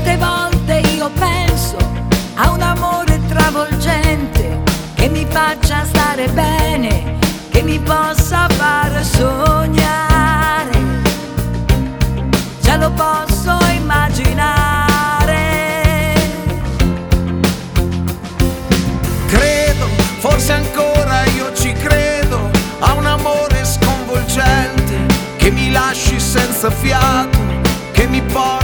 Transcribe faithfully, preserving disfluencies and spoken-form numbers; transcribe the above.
Quante volte io penso a un amore travolgente che mi faccia stare bene, che mi possa far sognare, già lo posso immaginare. Credo, forse ancora io ci credo, a un amore sconvolgente che mi lasci senza fiato, che mi porti